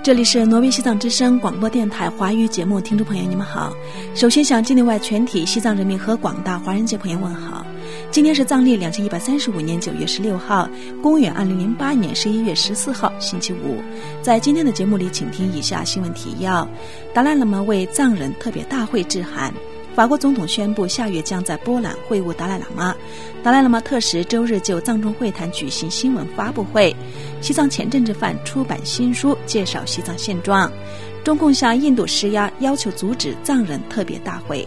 这里是挪威西藏之声广播电台华语节目，听众朋友你们好。首先向境内外全体西藏人民和广大华人界朋友问好。今天是藏历2135年9月16号，公元2008年11月14号星期五。在今天的节目里，请听以下新闻提要：达赖喇嘛为藏人特别大会致函。法国总统宣布下月将在波兰会晤达赖喇嘛。达赖喇嘛特使周日就藏中会谈举行新闻发布会。西藏前政治犯出版新书介绍西藏现状。中共向印度施压，要求阻止藏人特别大会。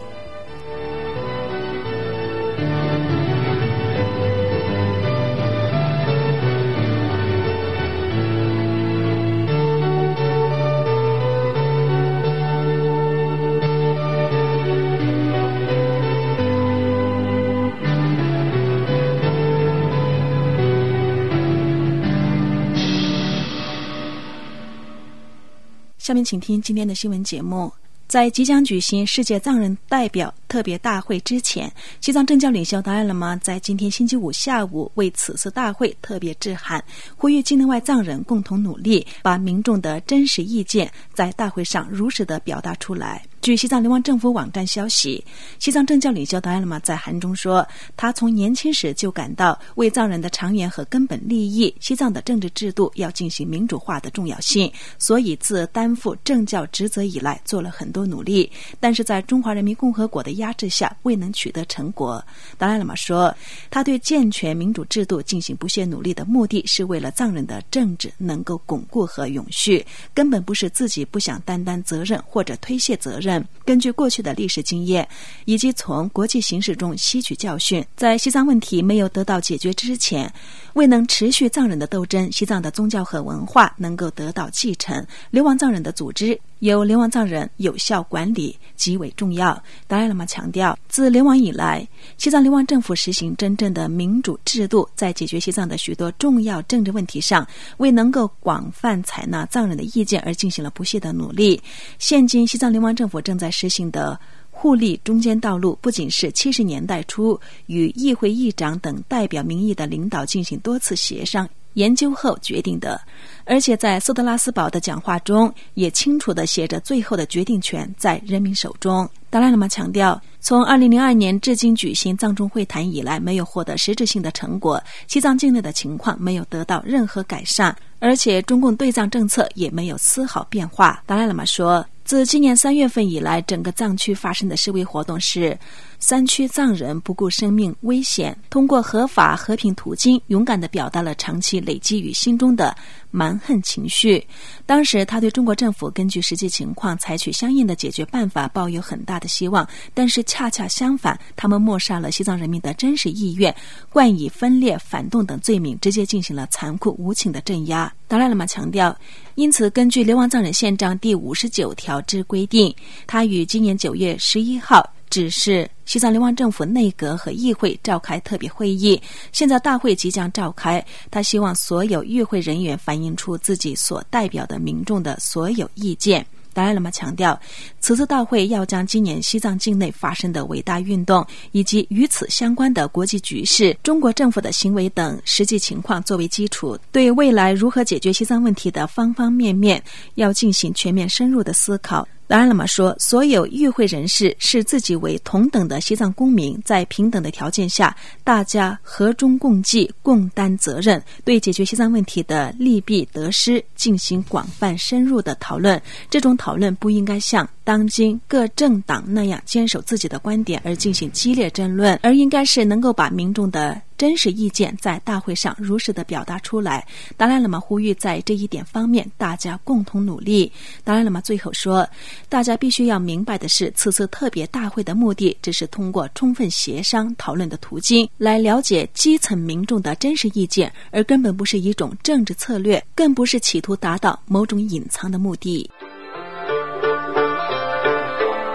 下面请听今天的新闻节目。在即将举行世界藏人代表特别大会之前，西藏政教领袖达赖喇嘛在今天星期五下午为此次大会特别致函，呼吁境内外藏人共同努力，把民众的真实意见在大会上如实地表达出来。据西藏流亡政府网站消息，西藏政教领袖达赖喇嘛在函中说，他从年轻时就感到为藏人的长远和根本利益，西藏的政治制度要进行民主化的重要性，所以自担负政教职责以来做了很多努力，但是在中华人民共和国的压制下未能取得成果。达赖喇嘛说，他对健全民主制度进行不懈努力的目的是为了藏人的政治能够巩固和永续，根本不是自己不想担当责任或者推卸责任。根据过去的历史经验以及从国际形势中吸取教训，在西藏问题没有得到解决之前，未能持续藏人的斗争，西藏的宗教和文化能够得到继承，流亡藏人的组织由流亡藏人有效管理极为重要。达赖喇嘛强调，自流亡以来，西藏流亡政府实行真正的民主制度，在解决西藏的许多重要政治问题上为能够广泛采纳藏人的意见而进行了不懈的努力。现今西藏流亡政府正在实行的互利中间道路，不仅是70年代初与议会议长等代表民意的领导进行多次协商研究后决定的，而且在斯特拉斯堡的讲话中也清楚地写着最后的决定权在人民手中。达赖喇嘛强调，从2002年至今举行藏中会谈以来，没有获得实质性的成果，西藏境内的情况没有得到任何改善，而且中共对藏政策也没有丝毫变化。达赖喇嘛说，自今年3月份以来，整个藏区发生的示威活动是山区藏人不顾生命危险，通过合法和平途径勇敢地表达了长期累积于心中的蛮横情绪。当时他对中国政府根据实际情况采取相应的解决办法抱有很大的希望，但是恰恰相反，他们抹杀了西藏人民的真实意愿，冠以分裂、反动等罪名，直接进行了残酷无情的镇压。达赖喇嘛强调，因此根据流亡藏人宪章第59条之规定，他于今年9月11号指示西藏流亡政府内阁和议会召开特别会议，现在大会即将召开，他希望所有与会人员反映出自己所代表的民众的所有意见。达赖喇嘛强调，此次大会要将今年西藏境内发生的伟大运动以及与此相关的国际局势、中国政府的行为等实际情况作为基础，对未来如何解决西藏问题的方方面面要进行全面深入的思考。达赖喇嘛说，所有与会人士视自己为同等的西藏公民，在平等的条件下，大家和衷共济，共担责任，对解决西藏问题的利弊得失进行广泛深入的讨论。这种讨论不应该像当今各政党那样坚守自己的观点而进行激烈争论，而应该是能够把民众的真实意见在大会上如实地表达出来。达赖喇嘛呼吁在这一点方面大家共同努力。达赖喇嘛最后说，大家必须要明白的是，此次特别大会的目的只是通过充分协商讨论的途径来了解基层民众的真实意见，而根本不是一种政治策略，更不是企图达到某种隐藏的目的。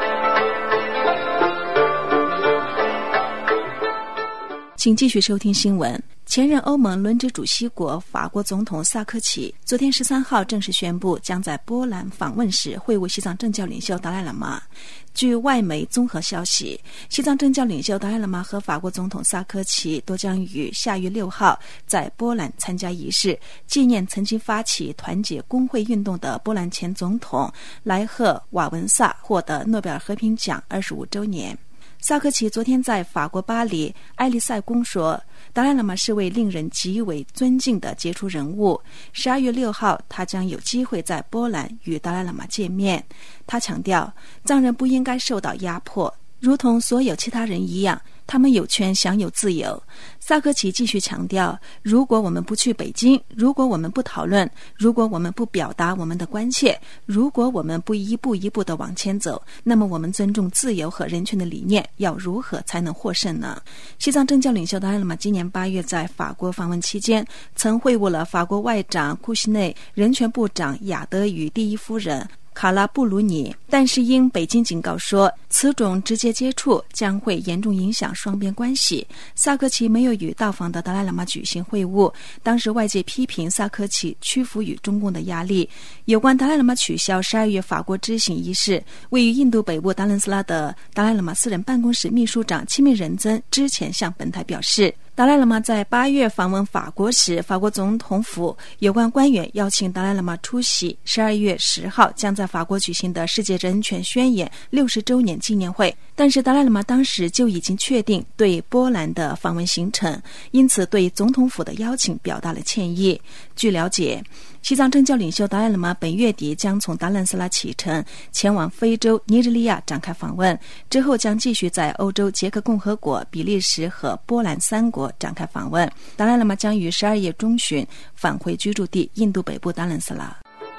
请继续收听新闻。 前任欧盟轮值主席国法国总统萨科齐昨天13号正式宣布，将在波兰访问时会晤西藏政教领袖达赖喇嘛。据外媒综合消息，西藏政教领袖达赖喇嘛和法国总统萨科齐都将于下月6号在波兰参加仪式，纪念曾经发起团结工会运动的波兰前总统莱赫瓦文萨获得诺贝尔和平奖25周年。萨科齐昨天在法国巴黎埃利塞宫说，达赖喇嘛是位令人极为尊敬的杰出人物。12月6号，他将有机会在波兰与达赖喇嘛见面。他强调，藏人不应该受到压迫，如同所有其他人一样，他们有权享有自由。萨科齐继续强调，如果我们不去北京，如果我们不讨论，如果我们不表达我们的关切，如果我们不一步一步地往前走，那么我们尊重自由和人权的理念要如何才能获胜呢？西藏政教领袖达赖喇嘛今年8月在法国访问期间，曾会晤了法国外长库西内、人权部长雅德与第一夫人卡拉布鲁尼，但是因北京警告说此种直接接触将会严重影响双边关系，萨科齐没有与到访的达赖喇嘛举行会晤。当时外界批评萨科齐屈服于中共的压力。有关达赖喇嘛取消12月法国之行仪式，位于印度北部达伦斯拉的达赖喇嘛私人办公室秘书长亲密仁增之前向本台表示，达赖喇嘛在8月访问法国时，法国总统府有关官员邀请达赖喇嘛出席12月10号将在法国举行的世界人权宣言60周年纪念会，但是达赖喇嘛当时就已经确定对波兰的访问行程，因此对总统府的邀请表达了歉意。据了解，西藏政教领袖达赖喇嘛本月底将从达伦斯拉启程，前往非洲尼日利亚展开访问，之后将继续在欧洲捷克共和国、比利时和波兰3国展开访问。达赖喇嘛将于12月中旬返回居住地印度北部达伦斯拉。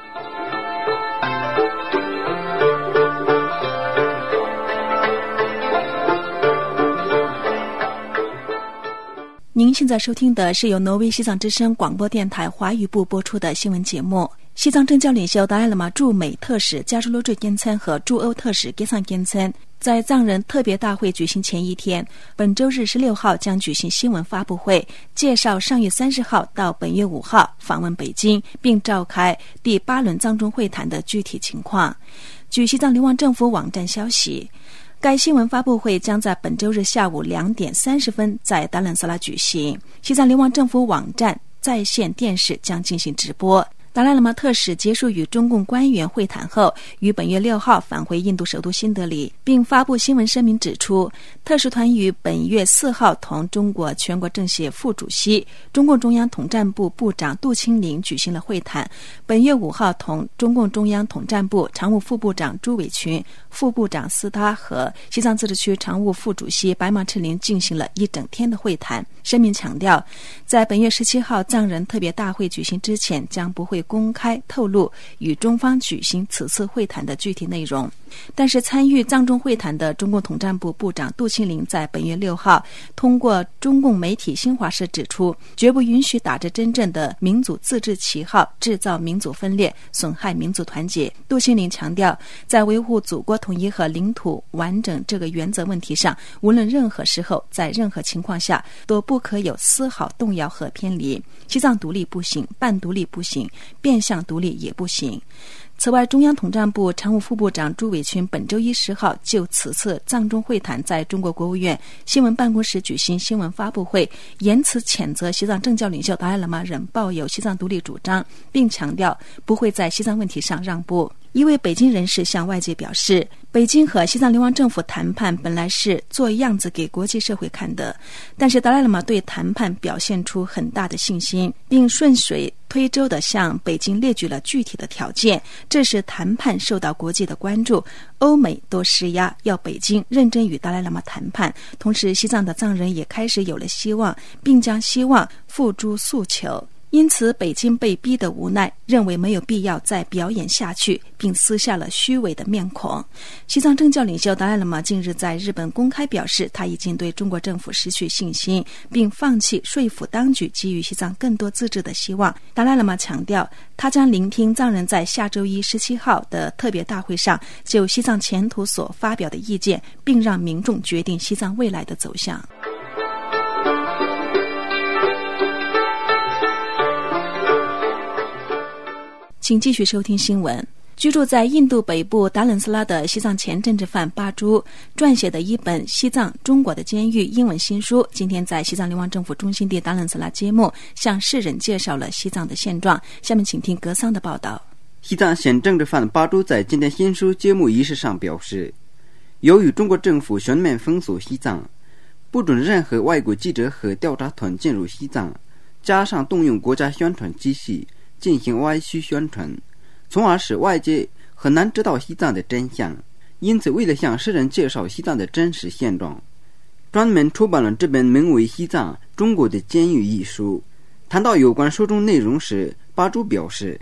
您现在收听的是由挪威西藏之声广播电台华语部播出的新闻节目。西藏政教领袖达赖喇嘛驻美特使加朱罗坠坚参和驻欧特使吉桑坚参在藏人特别大会举行前一天，本周日16号将举行新闻发布会，介绍上月30号到本月5号访问北京，并召开第8轮藏中会谈的具体情况。据西藏流亡政府网站消息，该新闻发布会将在本周日下午2点30分在达伦斯拉举行，西藏流亡政府网站在线电视将进行直播。达赖喇嘛特使结束与中共官员会谈后，于本月6号返回印度首都新德里，并发布新闻声明指出，特使团于本月4号同中国全国政协副主席、中共中央统战部部长杜清林举行了会谈，本月5号同中共中央统战部常务副部长朱伟群、副部长斯他和西藏自治区常务副主席白芒赤林进行了一整天的会谈。声明强调，在本月17号藏人特别大会举行之前，将不会公开透露与中方举行此次会谈的具体内容。但是参与藏中会谈的中共统战部部长杜清林在本月6号通过中共媒体新华社指出，绝不允许打着真正的民族自治旗号制造民族分裂，损害民族团结。杜清林强调，在维护祖国统一和领土完整这个原则问题上，无论任何时候，在任何情况下都不可有丝毫动摇和偏离。西藏独立不行，半独立不行，变相独立也不行。此外，中央统战部常务副部长朱伟群本周一10号就此次藏中会谈在中国国务院新闻办公室举行新闻发布会，言辞谴责西藏政教领袖达赖喇嘛仍抱有西藏独立主张，并强调不会在西藏问题上让步。一位北京人士向外界表示，北京和西藏流亡政府谈判本来是做样子给国际社会看的，但是达赖喇嘛对谈判表现出很大的信心，并顺水推舟地向北京列举了具体的条件，这使谈判受到国际的关注，欧美都施压要北京认真与达赖喇嘛谈判，同时西藏的藏人也开始有了希望，并将希望付诸诉求。因此北京被逼得无奈，认为没有必要再表演下去，并撕下了虚伪的面孔。西藏政教领袖达赖喇嘛近日在日本公开表示，他已经对中国政府失去信心，并放弃说服当局给予西藏更多自治的希望。达赖喇嘛强调，他将聆听藏人在下周一17号的特别大会上就西藏前途所发表的意见，并让民众决定西藏未来的走向。 请继续收听新闻。居住在印度北部达伦斯拉的西藏前政治犯巴珠撰写的一本《西藏中国的监狱》英文新书，今天在西藏流亡政府中心地达伦斯拉揭幕，向世人介绍了西藏的现状。下面请听格桑的报道。 西藏前政治犯巴珠在今天新书揭幕仪式上表示，由于中国政府全面封锁西藏，不准任何外国记者和调查团进入西藏，加上动用国家宣传机器进行歪曲宣传，从而使外界很难知道西藏的真相。因此为了向世人介绍西藏的真实现状，专门出版了这本名为《西藏中国的监狱》一书。谈到有关书中内容时，巴珠表示，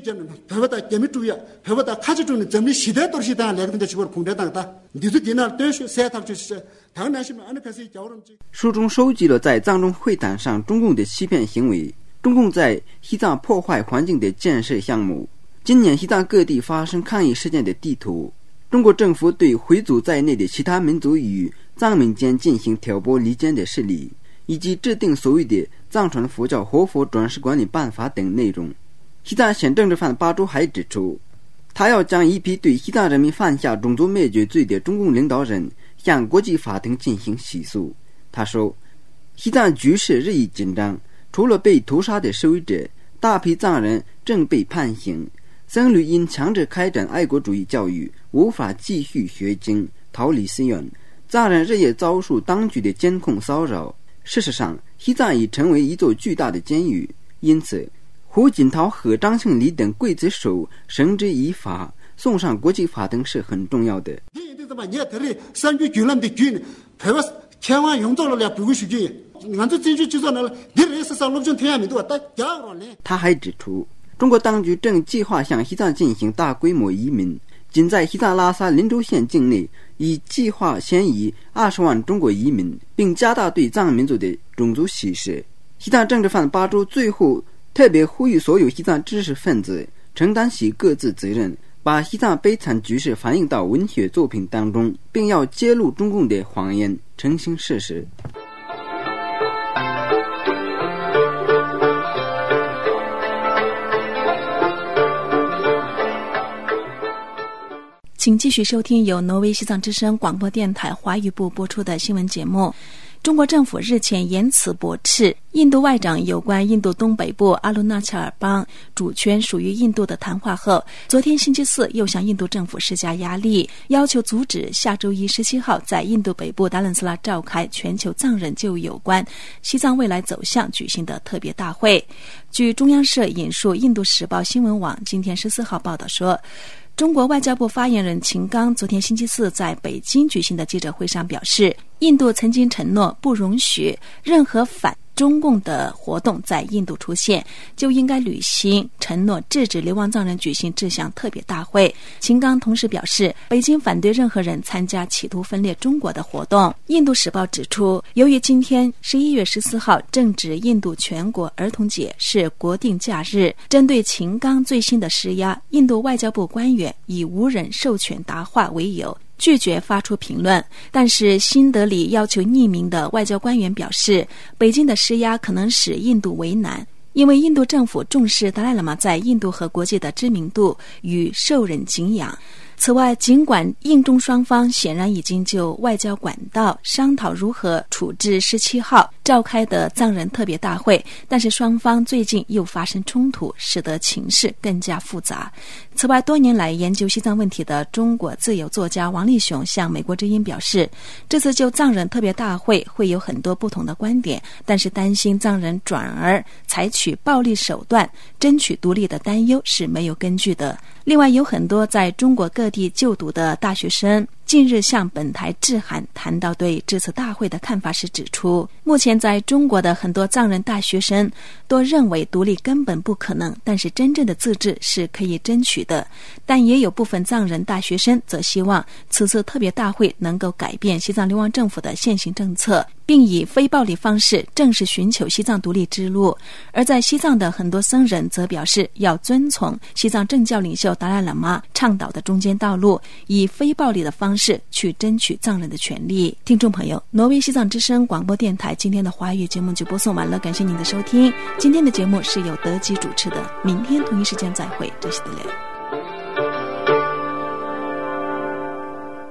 书中收集了在藏中会谈上中共的欺骗行为，中共在西藏破坏环境的建设项目，今年西藏各地发生抗议事件的地图，中国政府对回族在内的其他民族与藏民间进行挑拨离间的势力，以及制定所谓的藏传佛教活佛转世管理办法等内容。西藏前政治犯巴珠还指出，他要将一批对西藏人民犯下种族灭绝罪的中共领导人向国际法庭进行起诉。他说，西藏局势日益紧张，除了被屠杀的受害者，大批藏人正被判刑，僧侣因强制开展爱国主义教育，无法继续学经，逃离寺院，藏人日夜遭受当局的监控骚扰。事实上，西藏已成为一座巨大的监狱，因此胡锦涛和张庆黎等刽子手绳之以法，送上国际法庭是很重要的。他还指出，中国当局正计划向西藏进行大规模移民，仅在西藏拉萨林州县境内已计划迁移20万中国移民，并加大对藏民族的种族歧视。西藏政治犯巴珠最后特别呼吁所有西藏知识分子承担起各自责任，把西藏悲惨局势反映到文学作品当中，并要揭露中共的谎言，澄清事实。 请继续收听由挪威西藏之声广播电台华语部播出的新闻节目。中国政府日前言辞驳斥印度外长有关印度东北部阿鲁纳恰尔邦主权属于印度的谈话后，昨天星期四又向印度政府施加压力，要求阻止下周一17号在印度北部达伦斯拉召开全球藏人就有关西藏未来走向举行的特别大会。据中央社引述印度时报新闻网今天14号报道说，中国外交部发言人秦刚昨天星期四在北京举行的记者会上表示，印度曾经承诺不容许任何反中共的活动在印度出现，就应该履行承诺，制止流亡藏人举行这项特别大会。秦刚同时表示，北京反对任何人参加企图分裂中国的活动。印度时报指出，由于今天11月14号正值印度全国儿童节，是国定假日，针对秦刚最新的施压，印度外交部官员以无人授权答话为由，拒绝发出评论。但是新德里要求匿名的外交官员表示，北京的施压可能使印度为难，因为印度政府重视达赖喇嘛在印度和国际的知名度与受人敬仰。此外，尽管印中双方显然已经就外交管道商讨如何处置17号召开的藏人特别大会，但是双方最近又发生冲突，使得情势更加复杂。此外，多年来研究西藏问题的中国自由作家王立雄向美国之音表示，这次就藏人特别大会会有很多不同的观点，但是担心藏人转而采取暴力手段争取独立的担忧是没有根据的。另外，有很多在中国各地就读的大学生近日向本台致函，谈到对这次大会的看法时指出，目前在中国的很多藏人大学生都认为独立根本不可能，但是真正的自治是可以争取的。但也有部分藏人大学生则希望此次特别大会能够改变西藏流亡政府的现行政策，并以非暴力方式正式寻求西藏独立之路。而在西藏的很多僧人则表示要遵从西藏政教领袖达赖喇嘛倡导的中间道路，以非暴力的方方式去争取藏人的权利。听众朋友，挪威西藏之声广播电台今天的华语节目就播送完了，感谢您的收听。今天的节目是由德基主持的，明天同一时间再会，这是德雷。